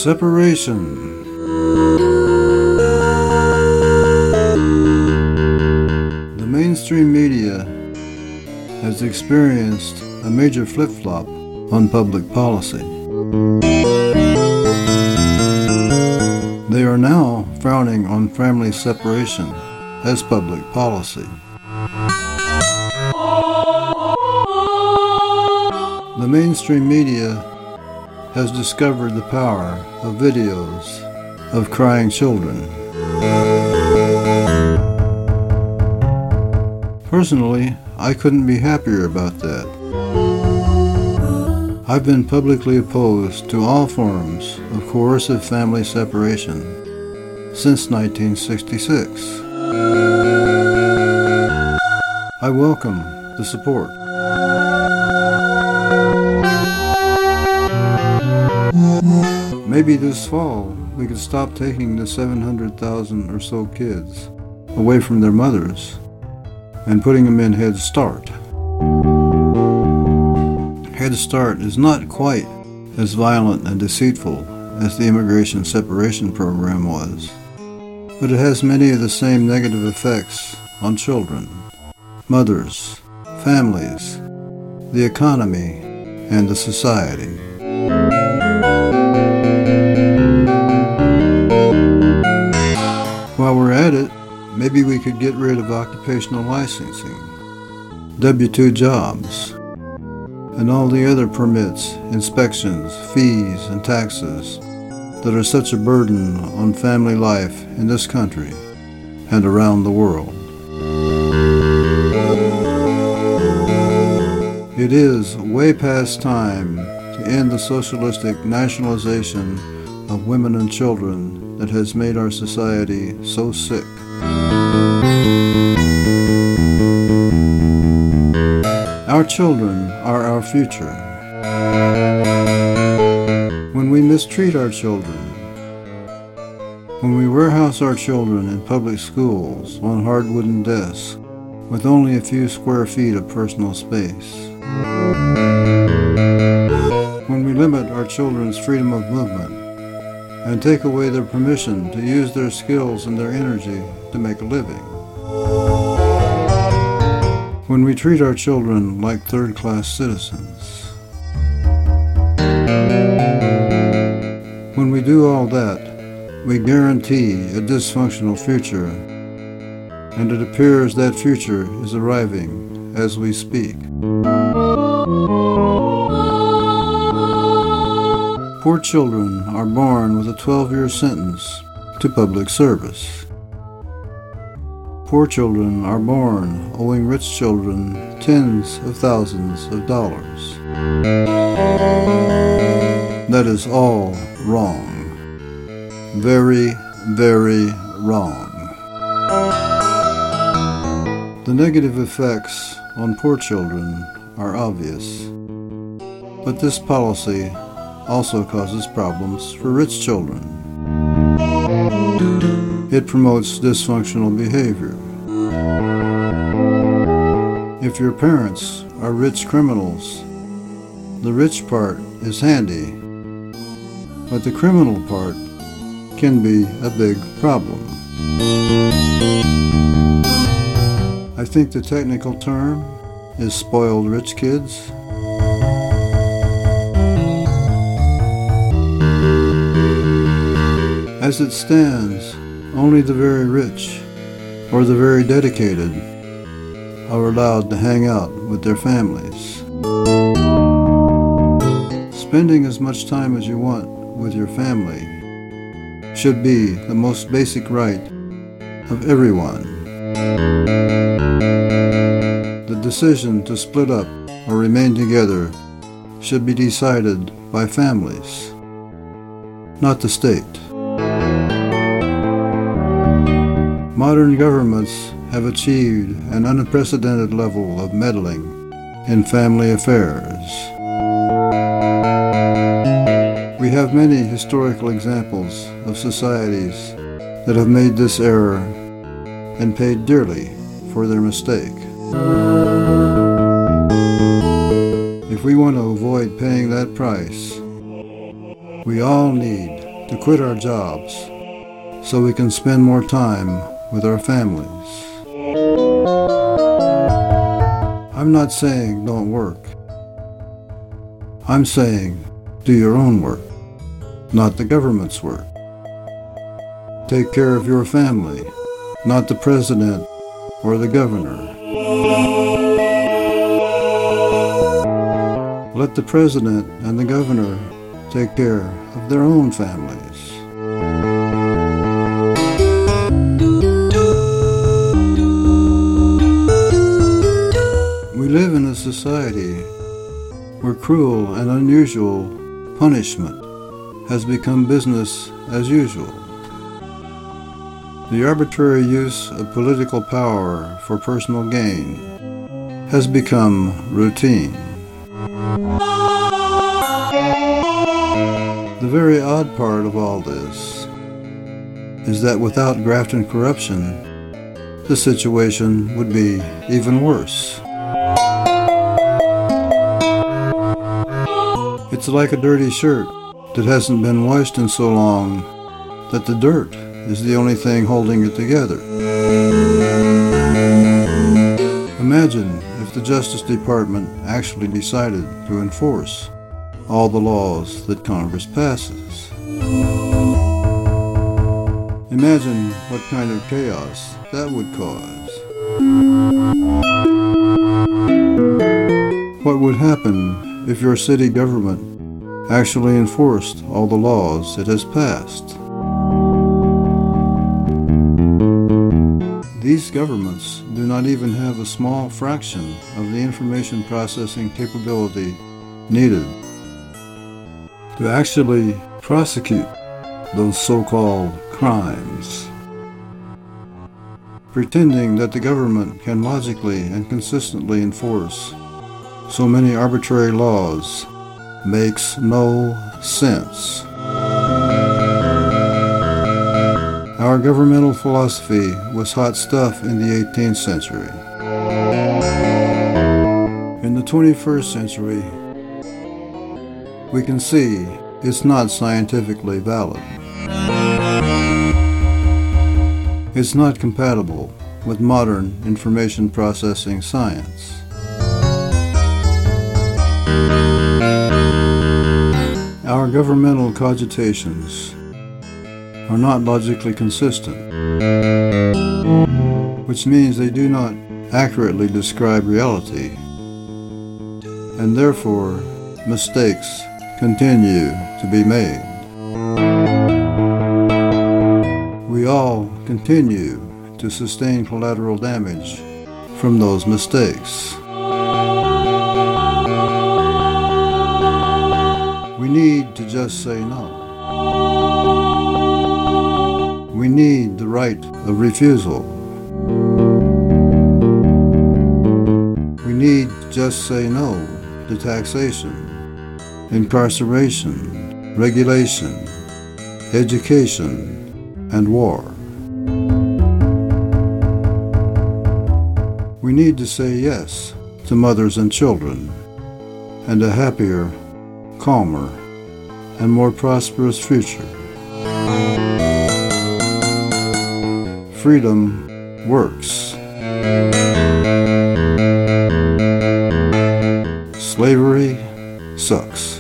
Separation. The mainstream media has experienced a major flip-flop on public policy. They are now frowning on family separation as public policy. The mainstream media has discovered the power of videos of crying children. Personally, I couldn't be happier about that. I've been publicly opposed to all forms of coercive family separation since 1966. I welcome the support. Maybe this fall we could stop taking the 700,000 or so kids away from their mothers and putting them in Head Start. Head Start is not quite as violent and deceitful as the immigration separation program was, but it has many of the same negative effects on children, mothers, families, the economy, and the society. While we're at it, maybe we could get rid of occupational licensing, W-2 jobs, and all the other permits, inspections, fees, and taxes that are such a burden on family life in this country and around the world. It is way past time to end the socialistic nationalization of women and children that has made our society so sick. Our children are our future. When we mistreat our children, when we warehouse our children in public schools on hard wooden desks with only a few square feet of personal space, when we limit our children's freedom of movement and take away their permission to use their skills and their energy to make a living, when we treat our children like third-class citizens, when we do all that, we guarantee a dysfunctional future, and it appears that future is arriving as we speak. Poor children are born with a 12-year sentence to public service. Poor children are born owing rich children tens of thousands of dollars. That is all wrong. Very, very wrong. The negative effects on poor children are obvious, but this policy also causes problems for rich children. It promotes dysfunctional behavior. If your parents are rich criminals, the rich part is handy, but the criminal part can be a big problem. I think the technical term is spoiled rich kids. As it stands, only the very rich or the very dedicated are allowed to hang out with their families. Spending as much time as you want with your family should be the most basic right of everyone. The decision to split up or remain together should be decided by families, not the state. Modern governments have achieved an unprecedented level of meddling in family affairs. We have many historical examples of societies that have made this error and paid dearly for their mistake. If we want to avoid paying that price, we all need to quit our jobs so we can spend more time with our families. I'm not saying don't work. I'm saying do your own work, not the government's work. Take care of your family, not the president or the governor. Let the president and the governor take care of their own families. We live in a society where cruel and unusual punishment has become business as usual. The arbitrary use of political power for personal gain has become routine. The very odd part of all this is that without graft and corruption, the situation would be even worse. It's like a dirty shirt that hasn't been washed in so long that the dirt is the only thing holding it together. Imagine if the Justice Department actually decided to enforce all the laws that Congress passes. Imagine what kind of chaos that would cause. What would happen if your city government actually enforced all the laws it has passed? These governments do not even have a small fraction of the information processing capability needed to actually prosecute those so-called crimes. Pretending that the government can logically and consistently enforce so many arbitrary laws makes no sense. Our governmental philosophy was hot stuff in the 18th century. In the 21st century, we can see it's not scientifically valid. It's not compatible with modern information processing science. Our governmental cogitations are not logically consistent, which means they do not accurately describe reality, and therefore mistakes continue to be made. We all continue to sustain collateral damage from those mistakes. We need to just say no. We need the right of refusal. We need to just say no to taxation, incarceration, regulation, education, and war. We need to say yes to mothers and children, and a happier, calmer, and more prosperous future. Freedom works. Slavery sucks.